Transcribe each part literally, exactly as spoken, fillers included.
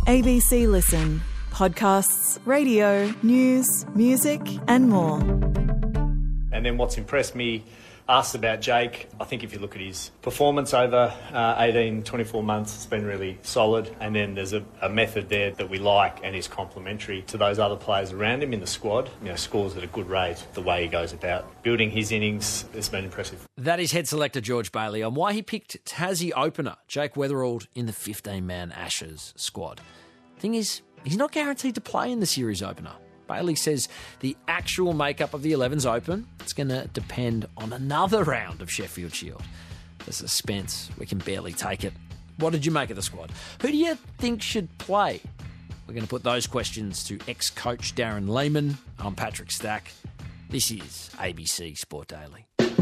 A B C Listen. Podcasts, radio, news, music and more. And then what's impressed me, asked about Jake, I think if you look at his performance over uh, eighteen, twenty-four months, it's been really solid. And then there's a, a method there that we like and is complementary to those other players around him in the squad. You know, scores at a good rate. The way he goes about building his innings has been impressive. That is head selector George Bailey on why he picked Tassie opener Jake Weatherald in the fifteen-man Ashes squad. Thing is, he's not guaranteed to play in the series opener. Bailey says the actual makeup of the eleven's open. It's going to depend on another round of Sheffield Shield. The suspense, we can barely take it. What did you make of the squad? Who do you think should play? We're going to put those questions to ex-coach Darren Lehmann. I'm Patrick Stack. This is A B C Sport Daily.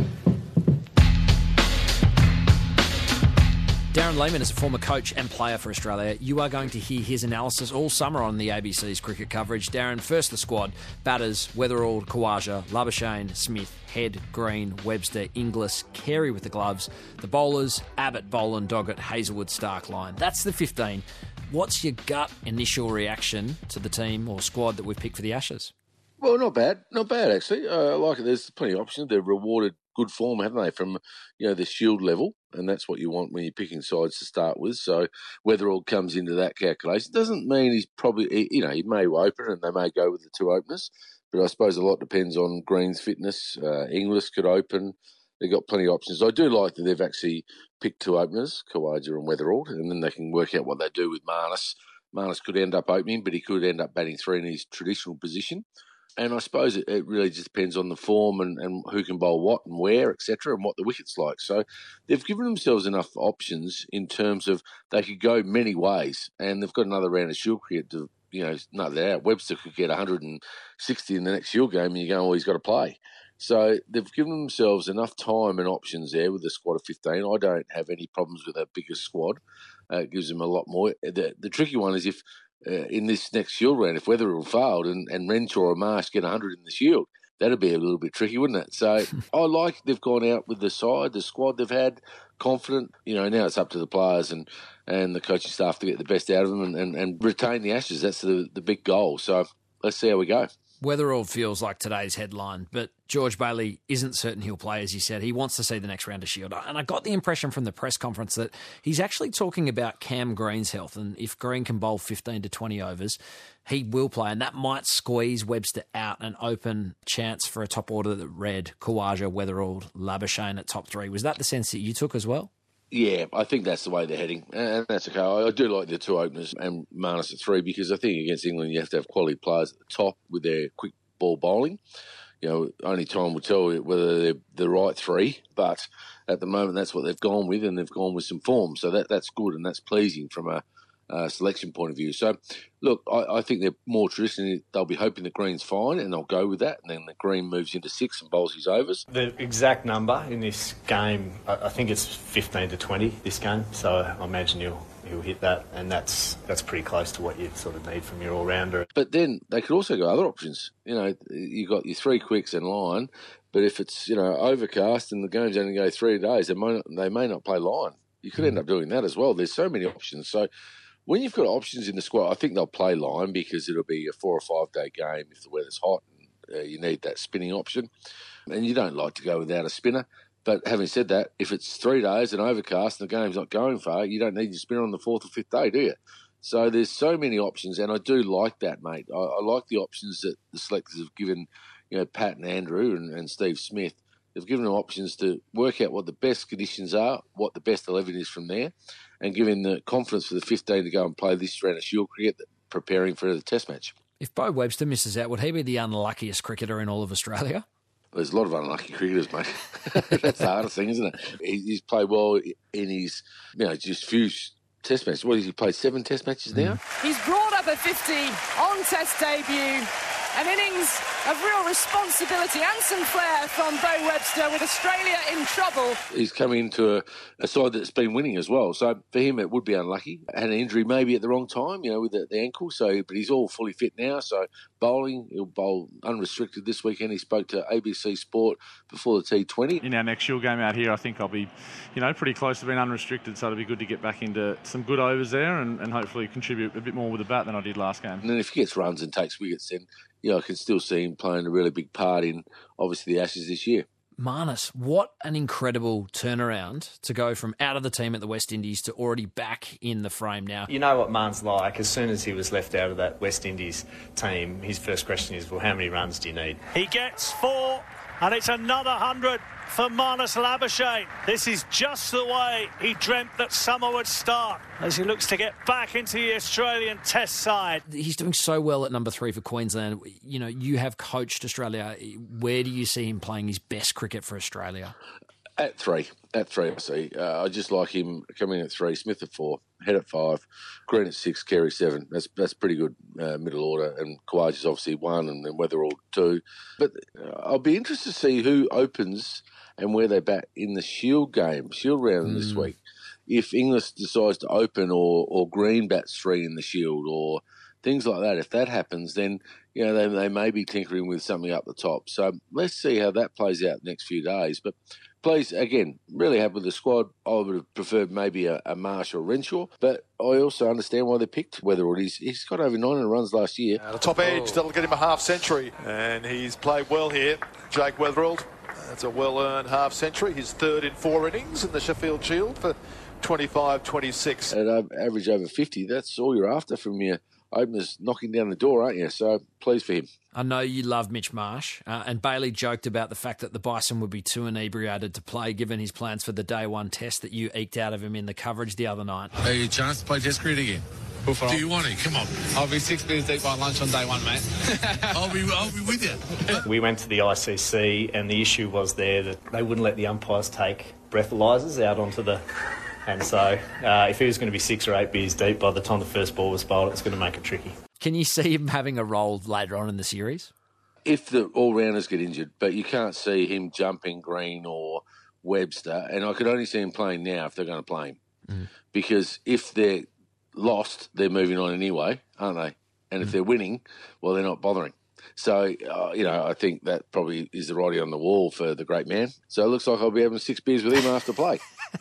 Darren Lehmann is a former coach and player for Australia. You are going to hear his analysis all summer on the A B C's cricket coverage. Darren, first the squad. Batters, Weatherald, Khawaja, Labuschagne, Smith, Head, Green, Webster, Inglis, Carey with the gloves. The bowlers, Abbott, Boland, Doggett, Hazelwood, Stark line. That's the fifteen. What's your gut initial reaction to the team or squad that we've picked for the Ashes? Well, not bad. Not bad, actually. Uh, I like it. There's plenty of options. They've rewarded good form, haven't they, from, you know, the Shield level, and that's what you want when you're picking sides to start with. So Weatherald comes into that calculation. Doesn't mean he's probably, you know, he may open and they may go with the two openers, but I suppose a lot depends on Green's fitness. Uh, Inglis could open. They've got plenty of options. I do like that they've actually picked two openers, Khawaja and Weatherald, and then they can work out what they do with Marnus. Marnus could end up opening, but he could end up batting three in his traditional position. And I suppose it, it really just depends on the form and, and who can bowl what and where, et cetera, and what the wicket's like. So they've given themselves enough options in terms of they could go many ways, and they've got another round of Shield cricket to, you know, nut that out. Webster could get one hundred sixty in the next Shield game, and you're going, well, he's got to play. So they've given themselves enough time and options there with the squad of fifteen. I don't have any problems with that bigger squad. Uh, it gives them a lot more. The, the tricky one is if Uh, in this next Shield round, if Weatherald failed and, and Renshaw or Marsh get one hundred in the Shield, that'd be a little bit tricky, wouldn't it? So I like they've gone out with the side, the squad they've had, confident. You know, now it's up to the players and, and the coaching staff to get the best out of them and, and, and retain the Ashes. That's the, the big goal. So let's see how we go. Weatherald feels like today's headline, but George Bailey isn't certain he'll play, as he said. He wants to see the next round of Shield. And I got the impression from the press conference that he's actually talking about Cam Green's health. And if Green can bowl fifteen to twenty overs, he will play. And that might squeeze Webster out and open chance for a top order that read Khawaja, Weatherald, Labuschagne at top three. Was that the sense that you took as well? Yeah, I think that's the way they're heading, and that's okay. I do like the two openers and Marnus at three because I think against England you have to have quality players at the top with their quick ball bowling. You know, only time will tell whether they're the right three, but at the moment that's what they've gone with, and they've gone with some form. So that that's good and that's pleasing from a uh, selection point of view. So, look, I, I think they're more traditionally, they'll be hoping that Green's fine and they'll go with that, and then the Green moves into six and bowls his overs. The exact number in this game, I, I think it's fifteen to twenty this game, so I imagine you'll he'll hit that, and that's that's pretty close to what you sort of need from your all-rounder. But then they could also go other options. You know, you've got your three quicks and line, but if it's, you know, overcast and the game's only go three days, they may not, they may not play line. You could end up doing that as well. There's so many options. So when you've got options in the squad, I think they'll play line because it'll be a four or five day game if the weather's hot and uh, you need that spinning option. And you don't like to go without a spinner. But having said that, if it's three days and overcast and the game's not going far, you don't need your spinner on the fourth or fifth day, do you? So there's so many options, and I do like that, mate. I, I like the options that the selectors have given, you know, Pat and Andrew and, and Steve Smith. They've given them options to work out what the best conditions are, what the best eleven is from there, and giving the confidence for the fifteen to go and play this round of Shield cricket, preparing for the Test match. If Bo Webster misses out, would he be the unluckiest cricketer in all of Australia? There's a lot of unlucky cricketers, mate. That's the hardest thing, isn't it? He's played well in his, you know, just few Test matches. What has he played? Seven Test matches now? Mm. He's brought up a fifty on Test debut. An innings of real responsibility and some flair from Bo Webster with Australia in trouble. He's coming into a, a side that's been winning as well. So for him, it would be unlucky. Had an injury maybe at the wrong time, you know, with the, the ankle. So, but he's all fully fit now. So bowling. He'll bowl unrestricted this weekend. He spoke to A B C Sport before the T twenty. In our next Shield game out here, I think I'll be, you know, pretty close to being unrestricted, so it'll be good to get back into some good overs there and, and hopefully contribute a bit more with the bat than I did last game. And then if he gets runs and takes wickets, then, you know, I can still see him playing a really big part in, obviously, the Ashes this year. Marnus, what an incredible turnaround to go from out of the team at the West Indies to already back in the frame now. You know what Marn's like. As soon as he was left out of that West Indies team, his first question is, well, how many runs do you need? He gets four, and it's another hundred for Marnus Labuschagne. This is just the way he dreamt that summer would start as he looks to get back into the Australian Test side. He's doing so well at number three for Queensland. You know, you have coached Australia. Where do you see him playing his best cricket for Australia? At three. At three, I see. Uh, I just like him coming in at three, Smith at four, Head at five, Green at six, Carey seven. That's that's pretty good uh, middle order. And Khawaja is obviously one and then Weatherall two. But uh, I'll be interested to see who opens and where they bat in the Shield game, Shield round mm. this week. If Inglis decides to open or, or Green bats three in the Shield or things like that, if that happens, then, you know, they, they may be tinkering with something up the top. So let's see how that plays out the next few days. But please, again, really happy with the squad. I would have preferred maybe a, a Marsh or Renshaw, but I also understand why they picked Weatherall. He's, he's got over nine hundred runs last year. Uh, the top edge, that'll get him a half century, and he's played well here, Jake Weatherall. That's a well-earned half century, his third in four innings in the Sheffield Shield for twenty-five twenty-six. At uh, average over fifty, that's all you're after from your openers knocking down the door, aren't you? So pleased for him. I know you love Mitch Marsh, uh, and Bailey joked about the fact that the Bison would be too inebriated to play given his plans for the day one test that you eked out of him in the coverage the other night. Hey, a chance to play test cricket again? Do you want it? Come on. I'll be six beers deep by lunch on day one, mate. I'll be I'll be with you. We went to the I C C and the issue was there that they wouldn't let the umpires take breathalyzers out onto the... And so uh, if he was going to be six or eight beers deep by the time the first ball was bowled, it's going to make it tricky. Can you see him having a role later on in the series? If the all-rounders get injured, but you can't see him jumping Green or Webster, and I could only see him playing now if they're going to play him. Mm. Because if they're lost, they're moving on anyway, aren't they? And if mm. they're winning, well, they're not bothering. So, uh, you know, I think that probably is the writing on the wall for the great man. So it looks like I'll be having six beers with him after play.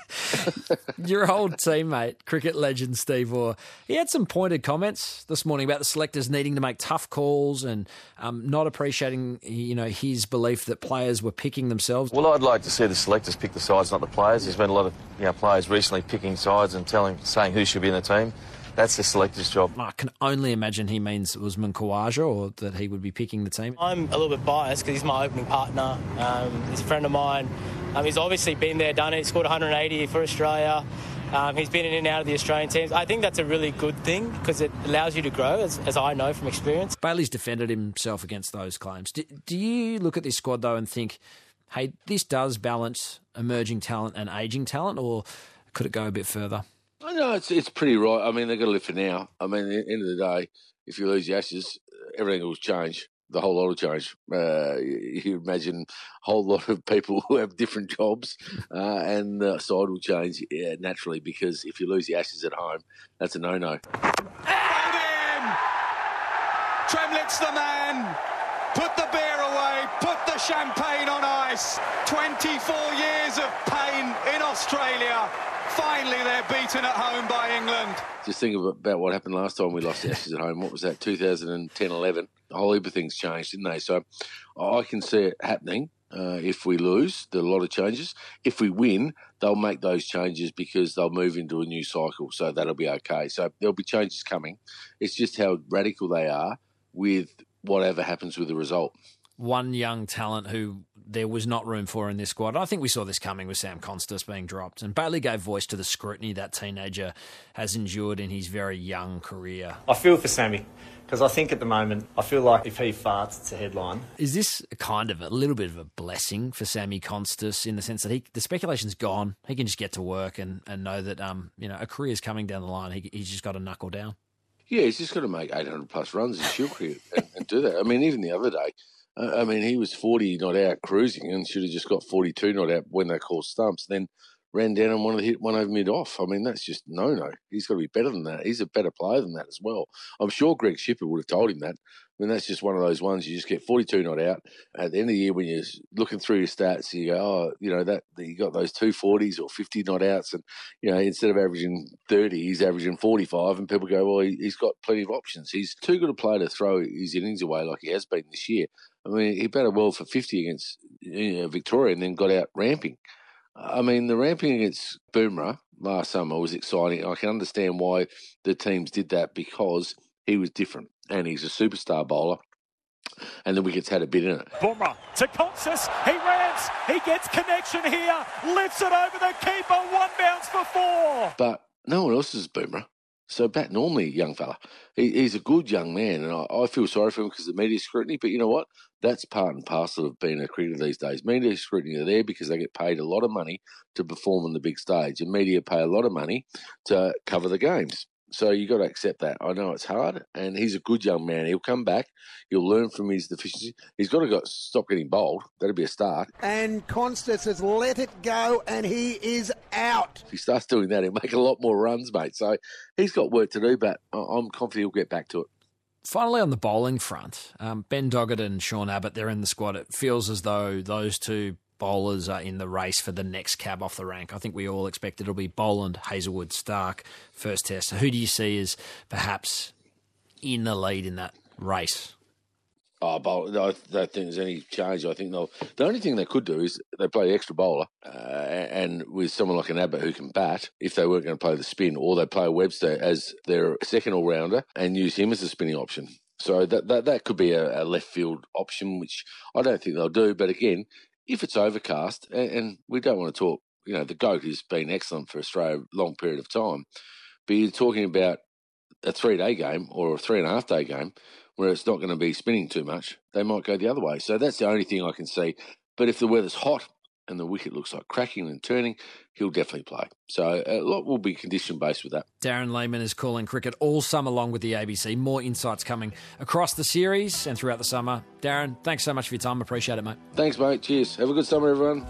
Your old teammate, cricket legend Steve Waugh, he had some pointed comments this morning about the selectors needing to make tough calls and um, not appreciating, you know, his belief that players were picking themselves. Well, I'd like to see the selectors pick the sides, not the players. There's been a lot of, you know, players recently picking sides and telling, saying who should be in the team. That's the selector's job. I can only imagine he means Usman Khawaja or that he would be picking the team. I'm a little bit biased because he's my opening partner. Um, he's a friend of mine. Um, he's obviously been there, done it. He scored one hundred eighty for Australia. Um, he's been in and out of the Australian teams. I think that's a really good thing because it allows you to grow, as, as I know from experience. Bailey's defended himself against those claims. Do, do you look at this squad, though, and think, hey, this does balance emerging talent and ageing talent, or could it go a bit further? I know it's it's pretty right. I mean, they've got to live for now. I mean, at the end of the day, if you lose the Ashes, everything will change. The whole lot will change. Uh, you, you imagine a whole lot of people who have different jobs, uh, and the side will change yeah, naturally because if you lose the Ashes at home, that's a no-no. Played him! Tremlett's the man! Put the beer away, put the champagne on ice. twenty-four years of pain in Australia. Finally, they're beaten at home by England. Just think about what happened last time we lost the Ashes at home. What was that, two thousand ten eleven? A whole heap of things changed, didn't they? So I can see it happening. Uh, if we lose, there are a lot of changes. If we win, they'll make those changes because they'll move into a new cycle. So that'll be okay. So there'll be changes coming. It's just how radical they are with whatever happens with the result. One young talent who there was not room for in this squad. I think we saw this coming with Sam Constas being dropped. And Bailey gave voice to the scrutiny that teenager has endured in his very young career. I feel for Sammy because I think at the moment, I feel like if he farts, it's a headline. Is this kind of a little bit of a blessing for Sammy Constas in the sense that he, the speculation's gone, he can just get to work and, and know that um you know a career's coming down the line. He, he's just got to knuckle down. Yeah, he's just got to make eight hundred plus runs in Shield cricket and, and do that. I mean, even the other day, I mean, he was forty not out cruising and should have just got forty-two not out when they call stumps. Then ran down and wanted to hit one over mid-off. I mean, that's just no-no. He's got to be better than that. He's a better player than that as well. I'm sure Greg Shipper would have told him that. I mean, that's just one of those ones you just get forty-two not out. At the end of the year, when you're looking through your stats, you go, oh, you know, that you got those two forties or fifty not outs, and, you know, instead of averaging thirty, he's averaging forty-five, and people go, well, he's got plenty of options. He's too good a player to throw his innings away like he has been this year. I mean, he batted well for fifty against you know, Victoria and then got out ramping. I mean, the ramping against Boomerang last summer was exciting. I can understand why the teams did that because he was different and he's a superstar bowler and the wickets had a bit in it. Boomerang to Consis. He ramps. He gets connection here. Lifts it over the keeper. One bounce for four. But no one else is Boomerang. So bat normally, young fella. He, he's a good young man, and I, I feel sorry for him because of the media scrutiny. But you know what? That's part and parcel of being a cricketer these days. Media scrutiny are there because they get paid a lot of money to perform on the big stage, and media pay a lot of money to cover the games. So you got to accept that. I know it's hard, and he's a good young man. He'll come back. He'll learn from his deficiency. He's got to go, stop getting bowled. That'll be a start. And Constance has let it go, and he is out. If he starts doing that, he'll make a lot more runs, mate. So he's got work to do, but I'm confident he'll get back to it. Finally, on the bowling front, um, Ben Doggett and Sean Abbott, they're in the squad. It feels as though those two bowlers are in the race for the next cab off the rank. I think we all expect it'll be Boland, Hazelwood, Stark, first test. So who do you see as perhaps in the lead in that race? Oh, bowl, I don't think there's any change. I think they'll. The only thing they could do is they play the extra bowler, uh, and with someone like an Abbott who can bat, if they weren't going to play the spin, or they play Webster as their second all-rounder and use him as a spinning option. So that that, that could be a, a left field option, which I don't think they'll do. But again, if it's overcast, and, and we don't want to talk, you know, the GOAT has been excellent for Australia a long period of time, but you're talking about a three-day game or a three-and-a-half-day game where it's not going to be spinning too much, they might go the other way. So that's the only thing I can see. But if the weather's hot and the wicket looks like cracking and turning, he'll definitely play. So a lot will be condition-based with that. Darren Lehman is calling cricket all summer long with the A B C. More insights coming across the series and throughout the summer. Darren, thanks so much for your time. Appreciate it, mate. Thanks, mate. Cheers. Have a good summer, everyone.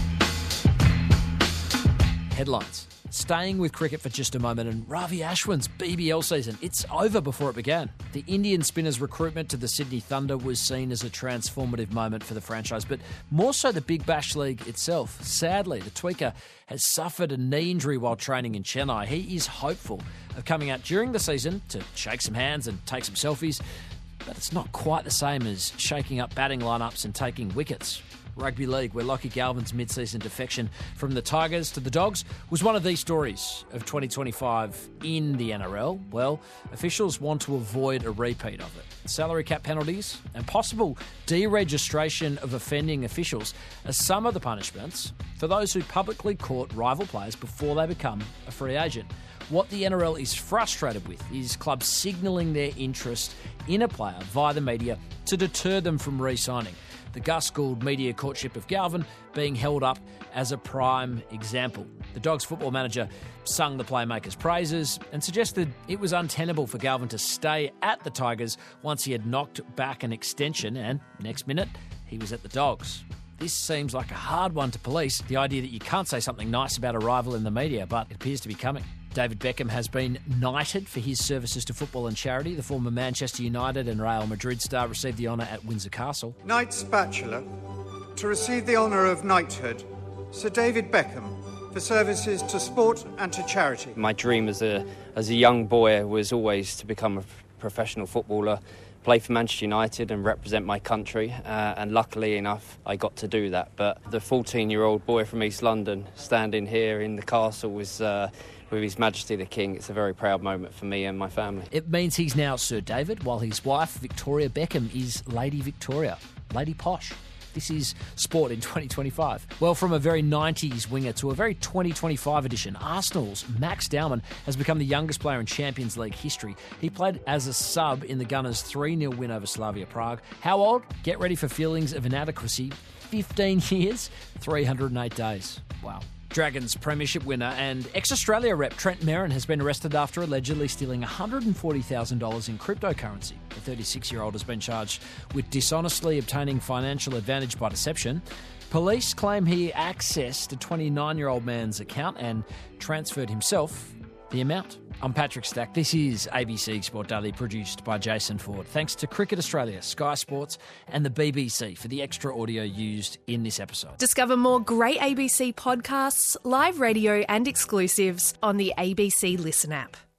Headlines. Staying with cricket for just a moment, and Ravi Ashwin's B B L season, it's over before it began. The Indian spinner's recruitment to the Sydney Thunder was seen as a transformative moment for the franchise, but more so the Big Bash League itself. Sadly, the tweaker has suffered a knee injury while training in Chennai. He is hopeful of coming out during the season to shake some hands and take some selfies, but it's not quite the same as shaking up batting lineups and taking wickets. Rugby League, where Lockie Galvin's mid-season defection from the Tigers to the Dogs was one of these stories of twenty twenty-five in the N R L. Well, officials want to avoid a repeat of it. Salary cap penalties and possible deregistration of offending officials are some of the punishments for those who publicly caught rival players before they become a free agent. What the N R L is frustrated with is clubs signalling their interest in a player via the media to deter them from re-signing. The Gus Gould media courtship of Galvin being held up as a prime example. The Dogs football manager sung the playmaker's praises and suggested it was untenable for Galvin to stay at the Tigers once he had knocked back an extension, and next minute he was at the Dogs. This seems like a hard one to police, the idea that you can't say something nice about a rival in the media, but it appears to be coming. David Beckham has been knighted for his services to football and charity. The former Manchester United and Real Madrid star received the honour at Windsor Castle. Knight's Bachelor, to receive the honour of knighthood, Sir David Beckham, for services to sport and to charity. My dream as a as a young boy was always to become a professional footballer, play for Manchester United and represent my country, uh, and luckily enough I got to do that. But the fourteen-year-old boy from East London standing here in the castle was... Uh, with His Majesty the King, it's a very proud moment for me and my family. It means he's now Sir David, while his wife, Victoria Beckham, is Lady Victoria, Lady Posh. This is sport in twenty twenty-five. Well, from a very nineties winger to a very twenty twenty-five edition, Arsenal's Max Dowman has become the youngest player in Champions League history. He played as a sub in the Gunners' three nil win over Slavia Prague. How old? Get ready for feelings of inadequacy. fifteen years, three hundred eight days. Wow. Dragons premiership winner and ex-Australia rep Trent Merrin has been arrested after allegedly stealing one hundred forty thousand dollars in cryptocurrency. The thirty-six-year-old has been charged with dishonestly obtaining financial advantage by deception. Police claim he accessed a twenty-nine-year-old man's account and transferred himself the amount. I'm Patrick Stack. This is A B C Sport Daily, produced by Jason Ford. Thanks to Cricket Australia, Sky Sports and the B B C for the extra audio used in this episode. Discover more great A B C podcasts, live radio and exclusives on the A B C Listen app.